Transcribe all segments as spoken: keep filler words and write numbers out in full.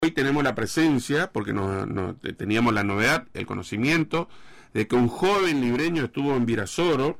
Hoy tenemos la presencia, porque no, no, teníamos la novedad, el conocimiento, de que un joven libreño estuvo en Virasoro,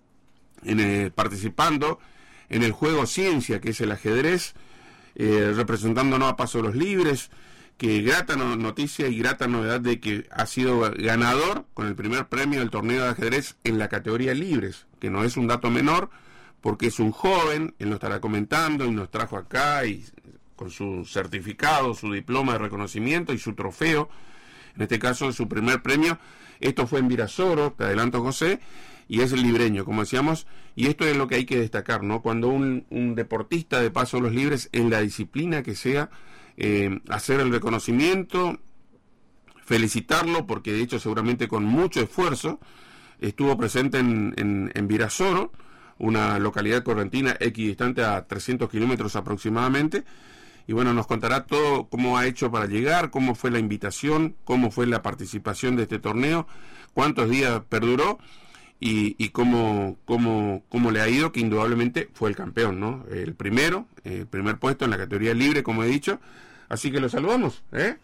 en el, participando en el juego Ciencia, que es el ajedrez, eh, representándonos a Paso de los Libres, que grata no, noticia y grata novedad de que ha sido ganador con el primer premio del torneo de ajedrez en la categoría Libres, que no es un dato menor, porque es un joven, él nos estará comentando y nos trajo acá y con su certificado, su diploma de reconocimiento y su trofeo, en este caso su primer premio. Esto fue en Virasoro, te adelanto José, y es el libreño, como decíamos, y esto es lo que hay que destacar, ¿no? Cuando un, un deportista de Paso de los Libres, en la disciplina que sea, eh, hacer el reconocimiento, felicitarlo, porque de hecho seguramente con mucho esfuerzo estuvo presente en, en, en Virasoro, una localidad correntina equidistante a trescientos kilómetros aproximadamente. Y bueno, nos contará todo cómo ha hecho para llegar, cómo fue la invitación, cómo fue la participación de este torneo, cuántos días perduró y, y cómo, cómo, cómo le ha ido, que indudablemente fue el campeón, ¿no? El primero, el primer puesto en la categoría libre, como he dicho. Así que lo saludamos, ¿eh?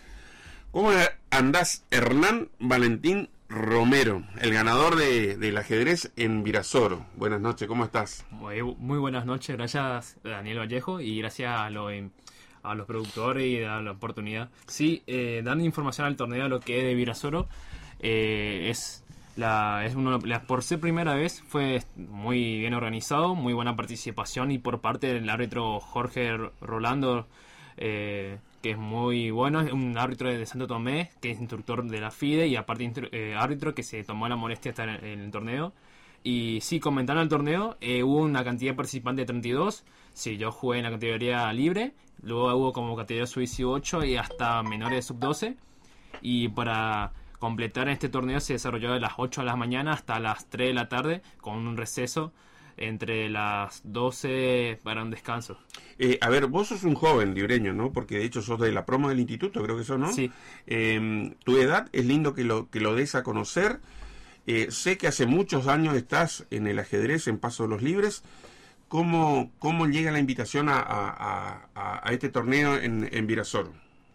¿Cómo andás, Hernán Valentín Romero, el ganador de, del ajedrez en Virasoro? Buenas noches, ¿cómo estás? Muy, muy buenas noches, gracias Daniel Vallejo y gracias a, lo, a los productores y a la oportunidad. Sí, eh, dando información al torneo de lo que es de Virasoro, eh, es, la, es uno, la, por ser primera vez fue muy bien organizado, muy buena participación y por parte del árbitro Jorge Rolando, eh, que es muy bueno, es un árbitro de Santo Tomé, que es instructor de la FIDE y aparte eh, árbitro que se tomó la molestia de estar en, en el torneo. Y sí, comentaron el torneo, eh, hubo una cantidad de participantes de treinta y dos, sí, yo jugué en la categoría libre, luego hubo como categoría sub dieciocho y hasta menores de sub doce, y para completar este torneo se desarrolló de las ocho de la mañana hasta las tres de la tarde, con un receso entre las doce para un descanso. Eh, a ver, vos sos un joven libreño, ¿no? Porque de hecho sos de la promo del instituto, creo que sos, ¿no? Sí. Eh, tu edad, es lindo que lo, que lo des a conocer. Eh, sé que hace muchos años estás en el ajedrez, en Paso de los Libres. ¿Cómo, cómo llega la invitación a, a, a, a este torneo en, en Virasoro?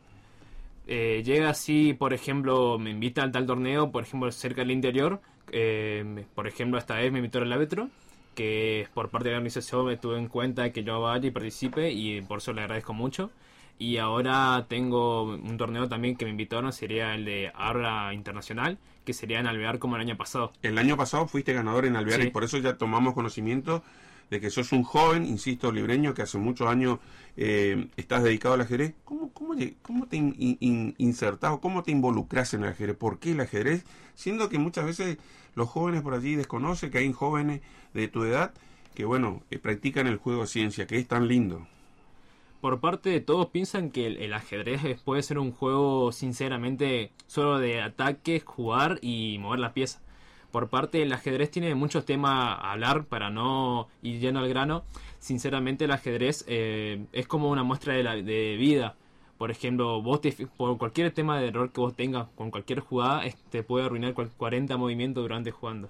Eh, llega así, por ejemplo, me invita al tal torneo, por ejemplo, cerca del interior. Eh, por ejemplo, esta vez me invitó el árbitro, que por parte de la organización me tuve en cuenta que yo vaya y participe y por eso le agradezco mucho. Y ahora tengo un torneo también que me invitaron, sería el de Arra Internacional, que sería en Alvear como el año pasado. El año pasado fuiste ganador en Alvear, sí, y por eso ya tomamos conocimiento de que sos un joven, insisto, libreño, que hace muchos años eh, estás dedicado al ajedrez. ¿Cómo, cómo, cómo te in, in, insertás o cómo te involucras en el ajedrez? ¿Por qué el ajedrez? Siendo que muchas veces los jóvenes por allí desconocen que hay jóvenes de tu edad que, bueno, eh, practican el juego de ciencia, que es tan lindo. Por parte de todos piensan que el, el ajedrez puede ser un juego sinceramente solo de ataque, jugar y mover la pieza. Por parte del ajedrez tiene muchos temas a hablar para no ir lleno al grano. Sinceramente el ajedrez eh, es como una muestra de, la, de vida. Por ejemplo, vos te, por cualquier tema de error que vos tengas con cualquier jugada, te puede arruinar cuarenta movimientos durante jugando.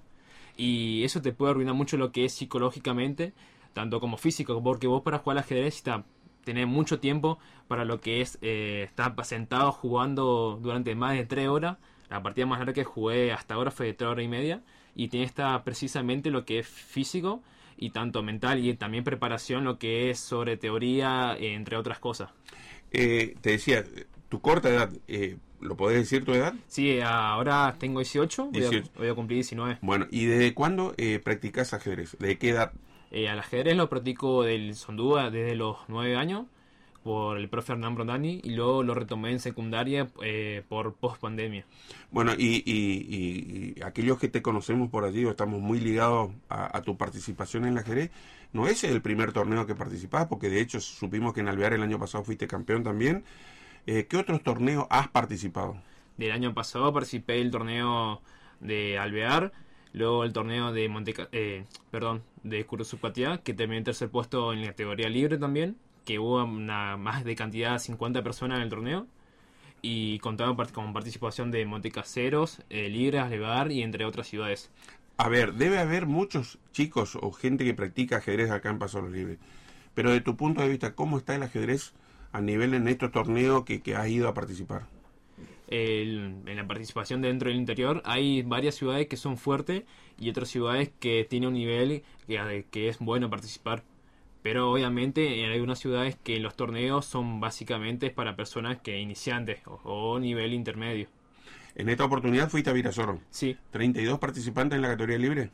Y eso te puede arruinar mucho lo que es psicológicamente, tanto como físico, porque vos para jugar al ajedrez necesitas tener mucho tiempo para lo que es eh, estar sentado jugando durante más de tres horas. La partida más larga que jugué hasta ahora fue de tres horas y media, y tiene esta precisamente lo que es físico y tanto mental y también preparación, lo que es sobre teoría, eh, entre otras cosas. Eh, te decía, tu corta edad, eh, ¿lo podés decir tu edad? Sí, ahora tengo dieciocho, dieciocho. Voy, a, voy a cumplir diecinueve. Bueno, ¿y desde cuándo eh, practicás ajedrez? ¿De qué edad? Eh, al ajedrez lo practico del Sondúa desde los nueve años por el profe Hernán Brondani, y luego lo retomé en secundaria eh, por post pandemia. Bueno, y, y, y, y aquellos que te conocemos por allí o estamos muy ligados a, a tu participación en el ajedrez, no es el primer torneo que participás, porque de hecho supimos que en Alvear el año pasado fuiste campeón también. Eh, ¿Qué otros torneos has participado? Del año pasado participé del torneo de Alvear, luego el torneo de Monteca, eh, perdón, de Curuzupatía, que terminé en tercer puesto en la categoría libre también, que hubo una más de cantidad de cincuenta personas en el torneo, y contaba con participación de Montecaseros, eh, Libres, Alvear y entre otras ciudades. A ver, debe haber muchos chicos o gente que practica ajedrez acá en Paso de los Libres, pero de tu punto de vista, ¿cómo está el ajedrez a nivel en estos torneos que, que has ido a participar? El, en la participación dentro del interior hay varias ciudades que son fuertes y otras ciudades que tienen un nivel que, que es bueno participar. Pero obviamente hay algunas ciudades que los torneos son básicamente para personas que iniciantes o, o nivel intermedio. En esta oportunidad fuiste a Virasoro. Sí. ¿treinta y dos participantes en la categoría libre?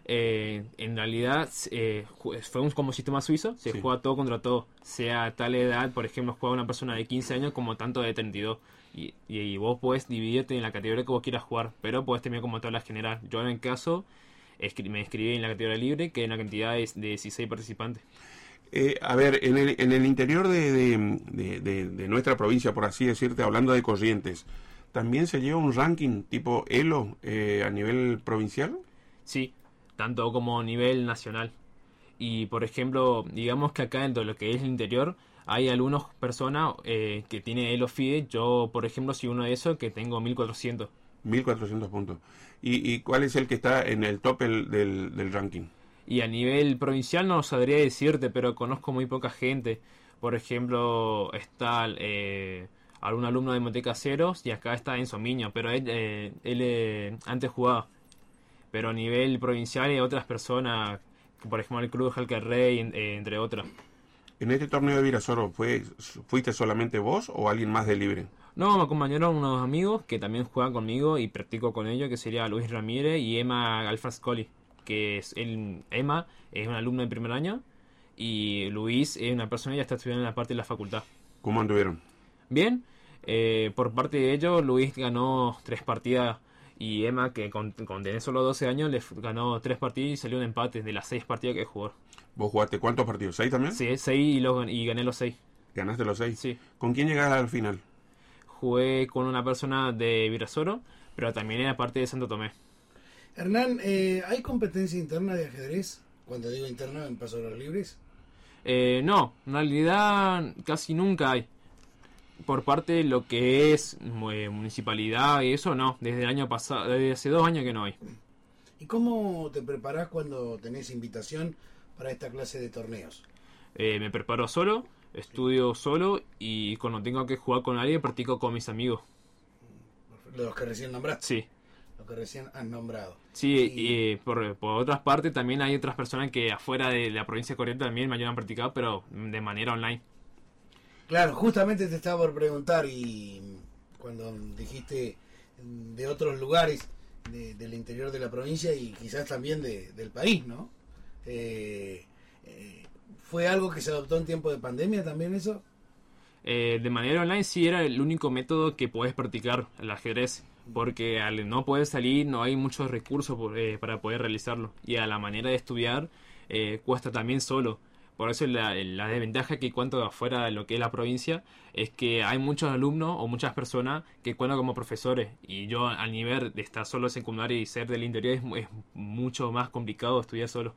Eh, en realidad eh, fue un, como sistema suizo, se Sí. juega todo contra todo, sea tal edad, por ejemplo, juega una persona de quince años como tanto de treinta y dos. Y, y, y vos podés dividirte en la categoría que vos quieras jugar, pero podés terminar como tabla general. Yo en el caso escri- me inscribí en la categoría libre, que en la cantidad es de dieciséis participantes. Eh, a ver, en el, en el interior de, de, de, de, de nuestra provincia, por así decirte, hablando de Corrientes, ¿también se lleva un ranking tipo Elo eh, a nivel provincial? Sí, tanto como nivel nacional. Y por ejemplo, digamos que acá dentro de lo que es el interior hay algunas personas eh, que tienen Elo FIDE. Yo, por ejemplo, soy uno de esos que tengo mil cuatrocientos. mil cuatrocientos puntos. ¿Y, y cuál es el que está en el top el, del, del ranking? Y a nivel provincial no sabría decirte, pero conozco muy poca gente. Por ejemplo, está eh, algún alumno de Montecaseros y acá está Enzo Miño, pero él, eh, él eh, antes jugaba. Pero a nivel provincial hay otras personas, por ejemplo el Club Jalcarrey, eh, entre otras. ¿En este torneo de Virasoro fue, fuiste solamente vos o alguien más de libre? No, me acompañaron unos amigos que también juegan conmigo y practico con ellos, que sería Luis Ramírez y Emma Alfascoli, que es el, Emma es una alumna de primer año y Luis es una persona que ya está estudiando en la parte de la facultad. ¿Cómo anduvieron? Bien, eh, por parte de ellos Luis ganó tres partidas y Emma, que con, con tener solo doce años, le f- ganó tres partidas y salió un empate de las seis partidas que jugó. ¿Vos jugaste cuántos partidos? ¿Seis también? Sí, seis y, los, y gané los seis. ¿Ganaste los seis? Sí. ¿Con quién llegaste al final? Jugué con una persona de Virasoro, pero también en la parte de Santo Tomé. Hernán, eh, ¿hay competencia interna de ajedrez? Cuando digo interna, en Pasos de los Libres. Eh, no, en realidad casi nunca hay. Por parte de lo que es eh, municipalidad y eso, no. Desde el año pasado, desde hace dos años que no hay. ¿Y cómo te preparás cuando tenés invitación para esta clase de torneos? Eh, me preparo solo, estudio solo y cuando tengo que jugar con alguien practico con mis amigos. Los que recién nombraste. Sí. Los que recién has nombrado. Sí, Y- y eh, por, por otras partes también hay otras personas que afuera de la provincia de Corrientes también me ayudan a practicar, pero de manera online. Claro, justamente te estaba por preguntar y cuando dijiste de otros lugares de- del interior de la provincia y quizás también de- del país, ¿no? Eh, eh, ¿Fue algo que se adoptó en tiempo de pandemia también eso? Eh, de manera online sí era el único método que puedes practicar el ajedrez, porque al no poder salir no hay muchos recursos por- eh, para poder realizarlo, y a la manera de estudiar eh, cuesta también solo. Por eso la, la desventaja que cuento afuera de lo que es la provincia es que hay muchos alumnos o muchas personas que cuentan como profesores, y yo al nivel de estar solo en secundaria y ser del interior es, mu- es mucho más complicado estudiar solo.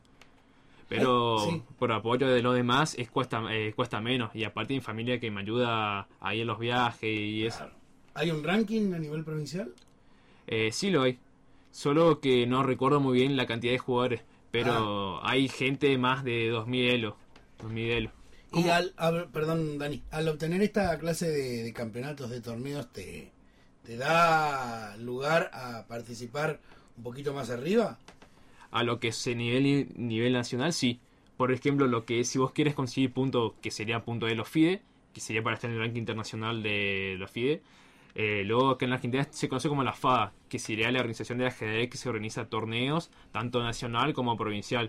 Pero Ay, sí. por apoyo de los demás es cuesta eh, cuesta menos, y aparte mi familia que me ayuda ahí en los viajes y eso. Claro. ¿Hay un ranking a nivel provincial? Eh, sí lo hay, solo que no recuerdo muy bien la cantidad de jugadores, pero hay gente más de dos mil elo. dos mil elo. Y al, al- perdón, Dani, al obtener esta clase de, de campeonatos, de torneos, te, ¿te da lugar a participar un poquito más arriba? A lo que es el nivel, nivel nacional, sí. Por ejemplo, lo que es, si vos quieres conseguir punto, que sería punto de los FIDE, que sería para estar en el ranking internacional de los FIDE. Eh, luego que en la Argentina se conoce como la FADA, que sería la organización de ajedrez que se organiza torneos, tanto nacional como provincial.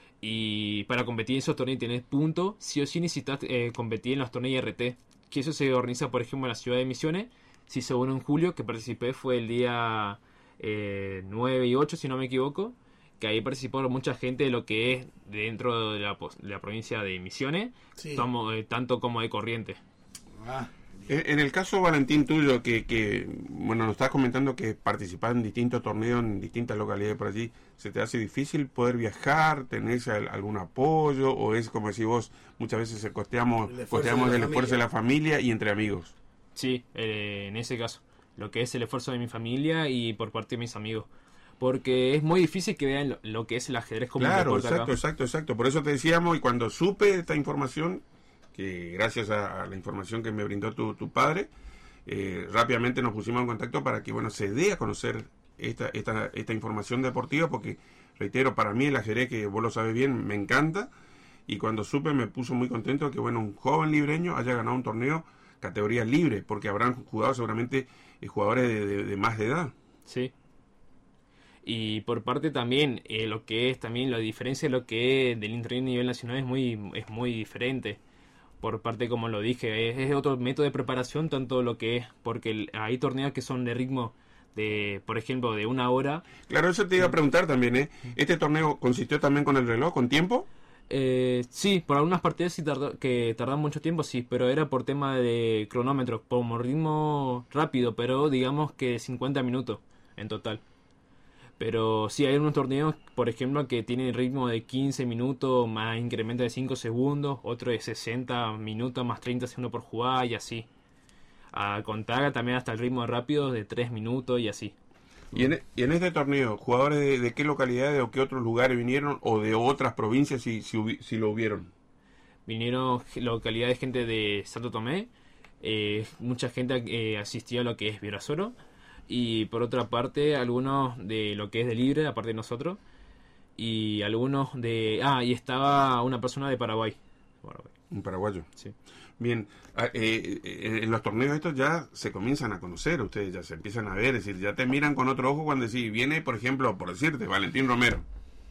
Y para competir en esos torneos y tener puntos, sí o sí necesitas eh, competir en los torneos I R T, que eso se organiza, por ejemplo, en la ciudad de Misiones. Se hizo uno en julio, que participé, fue el día eh, nueve y ocho, si no me equivoco, que ahí participó mucha gente de lo que es dentro de la, pos- de la provincia de Misiones, Sí. tomo- eh, tanto como de Corrientes. Ah, En en el caso, Valentín, tuyo, que, que bueno, nos estás comentando que participás en distintos torneos en distintas localidades por allí, ¿se te hace difícil poder viajar? ¿Tenés al- algún apoyo? ¿O es como si vos muchas veces se costeamos, El esfuerzo costeamos de la el esfuerzo de la familia y entre amigos? Sí, eh, en ese caso, lo que es el esfuerzo de mi familia y por parte de mis amigos. Porque es muy difícil que vean lo, lo que es el ajedrez como un Claro, deporte exacto, acá. exacto, exacto. Por eso te decíamos, y cuando supe esta información, que gracias a, a la información que me brindó tu, tu padre, eh, rápidamente nos pusimos en contacto para que, bueno, se dé a conocer esta, esta, esta información deportiva, porque, reitero, para mí el ajedrez, que vos lo sabes bien, me encanta, y cuando supe me puso muy contento que, bueno, un joven libreño haya ganado un torneo categoría libre, porque habrán jugado seguramente eh, jugadores de, de, de más de edad. Sí. Y por parte también, eh, lo que es también la diferencia de lo que es del internet a nivel nacional es muy, es muy diferente. Por parte, como lo dije, es, es otro método de preparación, tanto lo que es, porque el- hay torneos que son de ritmo de, por ejemplo, de una hora. Claro, eso te iba a preguntar también, ¿eh? ¿Este torneo consistió también con el reloj, con tiempo? Eh, sí, por algunas partidas sí tardó, que tardan mucho tiempo, sí, pero era por tema de cronómetro, como ritmo rápido, pero digamos que cincuenta minutos en total. Pero sí, hay unos torneos, por ejemplo, que tienen ritmo de quince minutos más incremento de cinco segundos, otro de sesenta minutos más treinta segundos por jugada y así. A Contaga también hasta el ritmo rápido de tres minutos y así. Y en, y en este torneo, ¿jugadores de, de qué localidades o qué otros lugares vinieron, o de otras provincias si, si, hubi- si lo hubieron? Vinieron ge- localidades, gente de Santo Tomé, eh, mucha gente eh, asistió a lo que es Virasoro, y por otra parte algunos de lo que es de Libre, aparte de nosotros, y algunos de... Ah, y estaba una persona de Paraguay. Paraguay, Un paraguayo. sí. Bien, ah, eh, eh, en los torneos estos ya se comienzan a conocer, ustedes ya se empiezan a ver, es decir, ya te miran con otro ojo cuando decís, viene, por ejemplo, por decirte, Valentín Romero.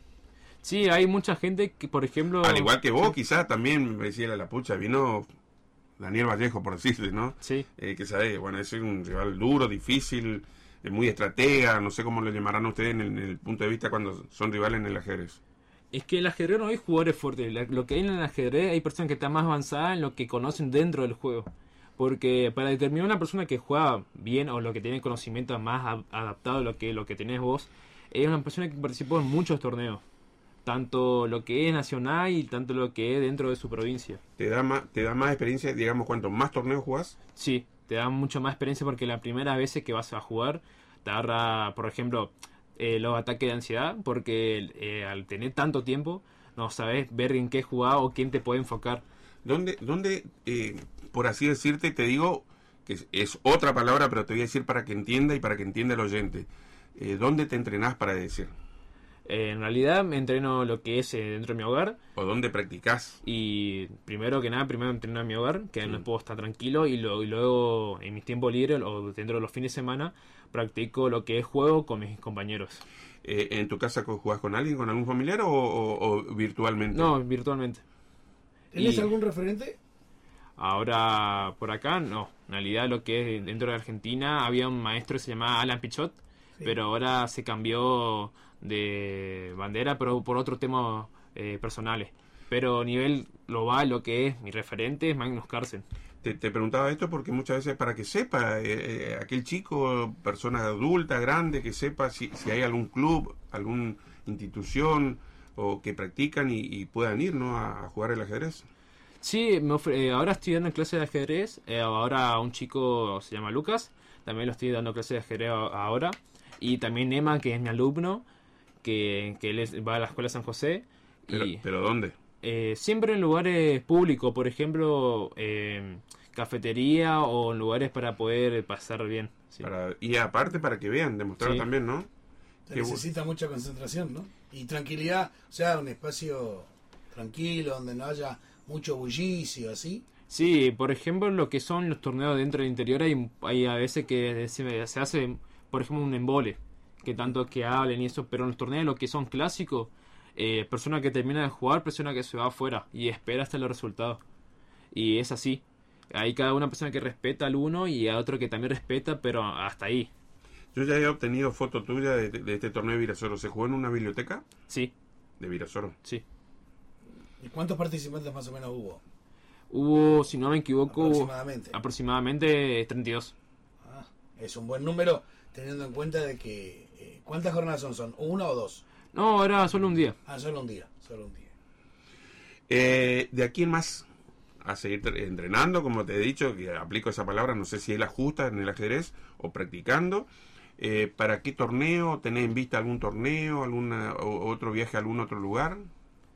Sí, hay mucha gente que, por ejemplo... Al igual que vos, quizás también me decía la pucha, vino Daniel Vallejo, por decirte, ¿no? Sí. Eh, que sabe, bueno, es un rival duro, difícil, eh, muy estratega, no sé cómo lo llamarán ustedes en el, en el punto de vista cuando son rivales en el ajedrez. Es que el ajedrez no hay jugadores fuertes. La- Lo que hay en el ajedrez hay personas que están más avanzadas en lo que conocen dentro del juego. Porque para determinar una persona que juega bien o lo que tiene conocimiento más a- adaptado a lo que, lo que tenés vos, es una persona que participó en muchos torneos. Tanto lo que es nacional y tanto lo que es dentro de su provincia. ¿Te da más, te da más experiencia, digamos, cuanto más torneos jugás? Sí, te da mucho más experiencia porque la primera vez que vas a jugar te agarra, por ejemplo, eh, los ataques de ansiedad, porque eh, al tener tanto tiempo no sabes ver en qué jugar o quién te puede enfocar. ¿Dónde, dónde eh, por así decirte, te digo, que es, es otra palabra, pero te voy a decir para que entienda y para que entienda el oyente, eh, ¿dónde te entrenás para decir? Eh, en realidad me entreno lo que es eh, dentro de mi hogar ¿O dónde practicás? y primero que nada, primero entreno en mi hogar, que Sí. no puedo estar tranquilo y, lo- y luego en mis tiempos libres o dentro de los fines de semana practico lo que es juego con mis compañeros. Eh, ¿En tu casa co- jugás con alguien, con algún familiar o, o- o virtualmente? No, virtualmente. ¿Tenés Y- algún referente? Ahora, por acá, no. En realidad, lo que es dentro de Argentina, había un maestro que se llamaba Alan Pichot, Sí. pero ahora se cambió de bandera, pero por otros temas eh, personales. Pero a nivel global, lo que es mi referente es Magnus Carlsen. Te, te preguntaba esto porque muchas veces para que sepa, eh, eh, aquel chico, persona adulta, grande, que sepa si, si hay algún club, alguna institución o que practican y, y puedan ir, ¿no?, a, a jugar el ajedrez. Sí, me ofre- eh, ahora estoy dando clases de ajedrez. eh, ahora un chico se llama Lucas. También lo estoy dando clases de ajedrez a- ahora. Y también Emma, que es mi alumno, que, que él es- va a la escuela San José. Pero, y ¿pero dónde? eh, siempre en lugares públicos, por ejemplo, eh, cafetería o en lugares para poder pasar bien. Sí. Para, y aparte para que vean, demostrar Sí. también, ¿no? Se Qué bu- necesita mucha concentración, ¿no? Y tranquilidad, o sea, un espacio tranquilo, donde no haya mucho bullicio, así. Sí, por ejemplo, lo que son los torneos dentro del interior, hay, hay a veces que se, se hace, por ejemplo, un embole, que tanto que hablen y eso, pero en los torneos lo que son clásicos, eh, persona que termina de jugar, persona que se va afuera y espera hasta los resultados. Y es así. Hay cada una persona que respeta al uno y a otro que también respeta, pero hasta ahí. Yo ya he obtenido foto tuya de, de este torneo de Virasoro. ¿Se jugó en una biblioteca Sí, de Virasoro? sí. ¿Y cuántos participantes más o menos hubo? Hubo, si no me equivoco, Aproximadamente. aproximadamente treinta y dos. Ah, es un buen número, teniendo en cuenta de que... eh, ¿cuántas jornadas son? ¿Son una o dos? No, era solo un día. Ah, solo un día, solo un día. Eh, de aquí en más, a seguir tre- entrenando, como te he dicho, que aplico esa palabra, no sé si es la justa en el ajedrez o practicando. Eh, ¿Para qué torneo? ¿Tenés en vista algún torneo, alguna o- otro viaje a algún otro lugar?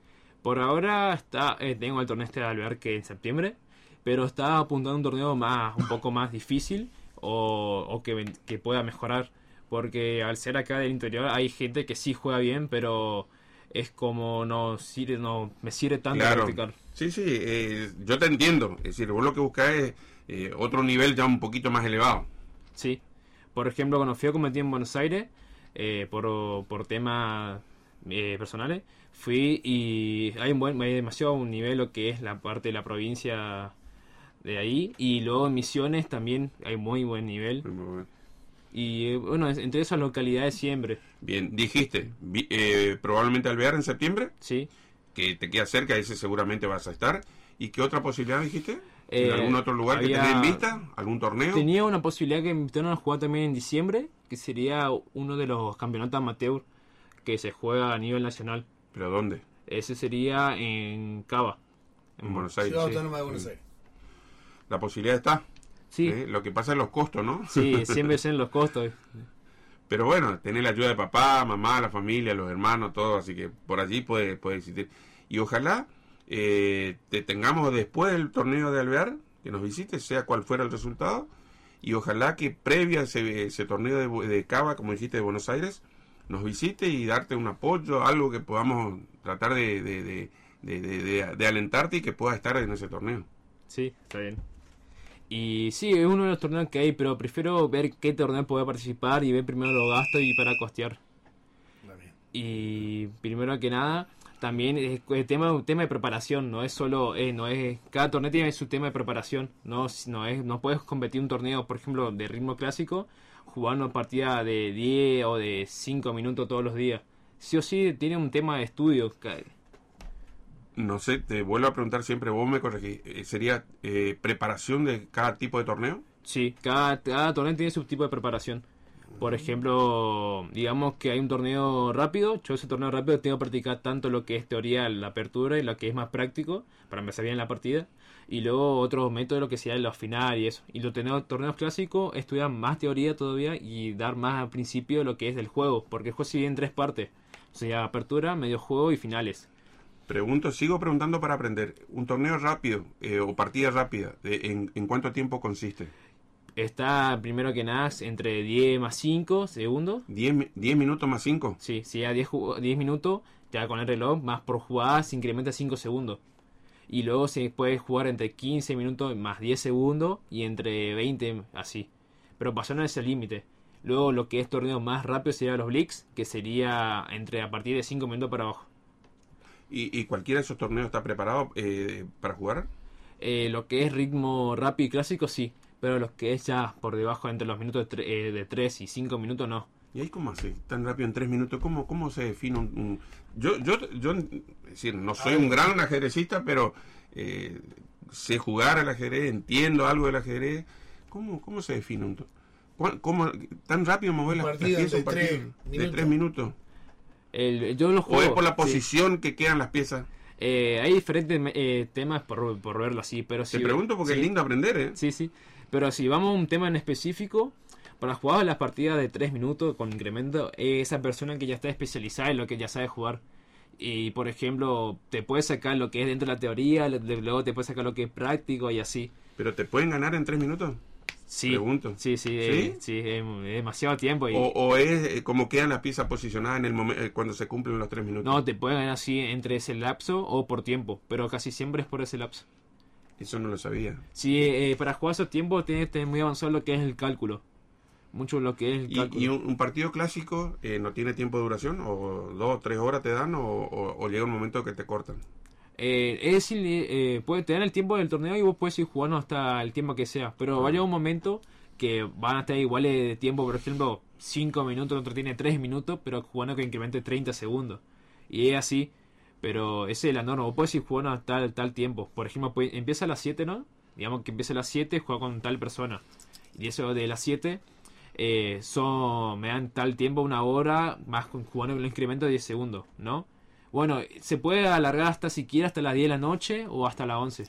Por ahora está eh, tengo el torneo este de Alvear que en septiembre, pero está apuntando a un torneo más un poco más difícil o, o que, que pueda mejorar. Porque al ser acá del interior hay gente que sí juega bien, pero es como no sirve, no me sirve tanto Claro. practicar. Sí, sí, eh, yo te entiendo. Es decir, vos lo que buscás es eh, otro nivel ya un poquito más elevado. Sí. Por ejemplo, cuando fui a competir en Buenos Aires, eh, por, por temas eh, personales, fui y hay, un buen, hay demasiado un nivel lo que es la parte de la provincia de ahí. Y luego en Misiones también hay muy buen nivel. Muy bueno. Y eh, bueno, entre esas localidades siempre, Bien, dijiste, vi- eh, probablemente Alvear en septiembre, ¿sí? que te queda cerca, ese seguramente vas a estar. ¿Y qué otra posibilidad dijiste? ¿En Eh, algún otro lugar que había- tenés en vista? ¿Algún torneo? Tenía una posibilidad que me invitaron a jugar también en diciembre, que sería uno de los campeonatos amateur que se juega a nivel nacional. ¿Pero dónde? Ese sería en Cava. En Buenos Aires. Ciudad sí. Autónoma de Buenos Aires. La posibilidad está. Sí, ¿eh? Lo que pasa es los costos, ¿no? sí, siempre es en los costos. Pero bueno, tenés la ayuda de papá, mamá, la familia, los hermanos, todo, así que por allí puede, puede existir. Y ojalá eh, te tengamos después del torneo de Alvear, que nos visites, sea cual fuera el resultado, y ojalá que previa a ese, ese torneo de, de Cava, como dijiste, de Buenos Aires, nos visite y darte un apoyo, algo que podamos tratar de, de, de, de, de- de- de alentarte y que pueda estar en ese torneo. Sí, está bien. Y sí, es uno de los torneos que hay, pero prefiero ver qué torneo puedo participar y ver primero los gastos y para costear. Está bien. Y primero que nada, también es el tema, un tema de preparación, no es solo, eh, no es, cada torneo tiene su tema de preparación, no, no es, no puedes competir un torneo, por ejemplo, de ritmo clásico, jugando una partida de diez o de cinco minutos todos los días. Sí o sí tiene un tema de estudio. ca- No sé, te vuelvo a preguntar siempre, vos me corregís, eh, ¿sería eh, preparación de cada tipo de torneo? Sí, cada, cada torneo tiene su tipo de preparación. Por ejemplo, digamos que hay un torneo rápido, yo ese torneo rápido tengo que practicar tanto lo que es teoría, la apertura y lo que es más práctico para empezar bien la partida. Y luego otros métodos, lo que sea los final y eso. Y los torneos, torneos clásicos estudian más teoría todavía y dar más al principio lo que es del juego, porque el juego se divide en tres partes. O sea, apertura, medio juego y finales. Pregunto, sigo preguntando para aprender. Un torneo rápido eh, o partida rápida, de- en, ¿en cuánto tiempo consiste? Está primero que nada entre diez más cinco segundos. ¿diez, mi- diez minutos más cinco? Sí, si a diez, ju- diez minutos, te va con el reloj, más por jugada se incrementa cinco segundos. Y luego se puede jugar entre quince minutos más diez segundos y entre veinte, así. Pero pasando ese límite. Luego lo que es torneo más rápido sería los Blitz, que sería entre a partir de cinco minutos para abajo. ¿Y, y cualquiera de esos torneos está preparado eh, para jugar? Eh, lo que es ritmo rápido y clásico, sí. Pero lo que es ya por debajo entre los minutos de, tre- eh, de tres y cinco minutos, no. ¿Y ahí cómo hace? Tan rápido en tres minutos. ¿Cómo, cómo se define un...? un- Yo, yo, yo, es decir, no soy un gran ajedrecista, pero eh, sé jugar al ajedrez, entiendo algo del ajedrez. ¿Cómo, cómo se define un... to- ¿Cuán- ¿Cómo, tan rápido mover Un las, las partido piezas? de Un partido tres de minutos. tres minutos. El, yo lo ¿O juego. es por la sí. posición que quedan las piezas? Eh, hay diferentes eh, temas por, por verlo así, pero Te sí. pregunto porque sí, es lindo aprender, ¿eh? Sí, sí. Pero si vamos a un tema en específico, para jugar a las partidas de tres minutos con incremento, es esa persona que ya está especializada en lo que ya sabe jugar. Y por ejemplo, te puede sacar lo que es dentro de la teoría, lo- de- luego te puede sacar lo que es práctico y así. ¿Pero te pueden ganar en tres minutos? Sí, Pregunto. sí, sí, ¿Sí? eh, sí, es, es demasiado tiempo. Y ¿O, o es eh, como quedan las piezas posicionadas en el momen- eh, cuando se cumplen los tres minutos? no, te pueden ganar así entre ese lapso o por tiempo, pero casi siempre es por ese lapso. Eso no lo sabía. Sí, eh, para jugar esos tiempos tienes que tener muy avanzado lo que es el cálculo. Mucho lo que es el ¿Y, cálculo. y un, un partido clásico eh, no tiene tiempo de duración? ¿O dos o tres horas te dan? O, o- o llega un momento que te cortan? Eh, es decir, eh, puede tener el tiempo del torneo y vos puedes ir jugando hasta el tiempo que sea. Pero va a llegar un momento que van a estar iguales de tiempo. Por ejemplo, cinco minutos, el otro tiene tres minutos, pero jugando que incremente treinta segundos. Y es así. Pero esa es la norma. Vos puedes ir jugando hasta tal, tal tiempo. Por ejemplo, puede- empieza a las siete, ¿no? Digamos que empieza a las siete, juega con tal persona. Y eso de las siete, eh, son, me dan tal tiempo, una hora, más con- jugando con el incremento de diez segundos, ¿no? Bueno, se puede alargar hasta siquiera hasta las diez de la noche o hasta las once.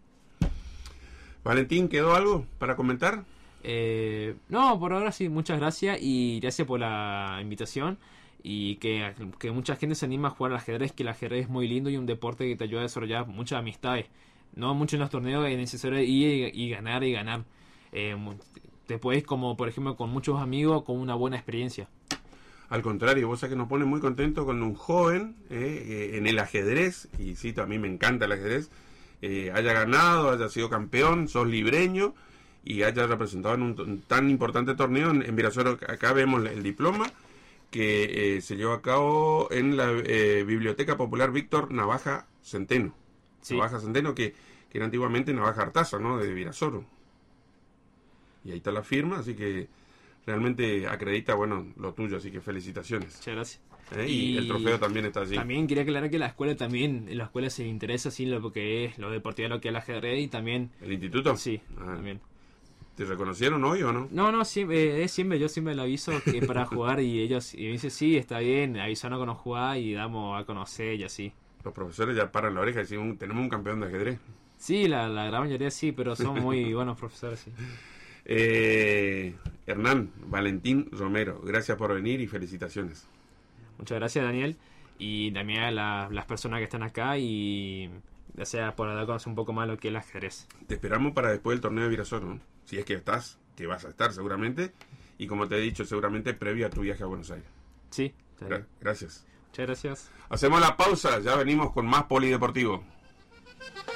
Valentín, ¿quedó algo para comentar? Eh, no, por ahora sí, muchas gracias y gracias por la invitación. y que, que mucha gente se anima a jugar al ajedrez, que el ajedrez es muy lindo y un deporte que te ayuda a desarrollar muchas amistades. No mucho en los torneos es necesario ir y ganar y ganar. Eh, te puedes, como por ejemplo, con muchos amigos, con una buena experiencia. Al contrario, vos sabés que nos pone muy contento cuando un joven eh, eh, en el ajedrez, y sí, a mí me encanta el ajedrez, eh, haya ganado, haya sido campeón, sos libreño y haya representado en un, un tan importante torneo. En, en Virasoro, acá vemos el diploma que eh, se llevó a cabo en la eh, Biblioteca Popular Víctor Navaja Centeno. Sí. Navaja Centeno, que, que era antiguamente Navaja Artaza, ¿no? De Virasoro. Y ahí está la firma, así que realmente acredita, bueno, lo tuyo, así que felicitaciones. Muchas gracias. ¿Eh? Y, y el trofeo también está allí. También quería aclarar que la escuela también, en la escuela se interesa así lo que es lo deportivo, lo que es el ajedrez y también... ¿El instituto? Sí, ah. también. ¿Te reconocieron hoy o no? No, no, siempre, es siempre, yo siempre le aviso que para jugar y ellos y me dicen, sí, está bien, avisanos que nos jugás y damos a conocer y así. Los profesores ya paran la oreja y dicen, tenemos un campeón de ajedrez. Sí, la, la gran mayoría sí, pero son muy buenos profesores, sí. Eh, Hernán Valentín Romero, gracias por venir y felicitaciones. Muchas gracias, Daniel, y también a la, las personas que están acá y ya sea por dar a conocer un poco más lo que es el ajedrez. Te esperamos para después del torneo de Virasoro, ¿no? Si es que estás, que vas a estar seguramente, y como te he dicho, seguramente previo a tu viaje a Buenos Aires. Sí. Gra- gracias. Muchas gracias. Hacemos la pausa, ya venimos con más Polideportivo.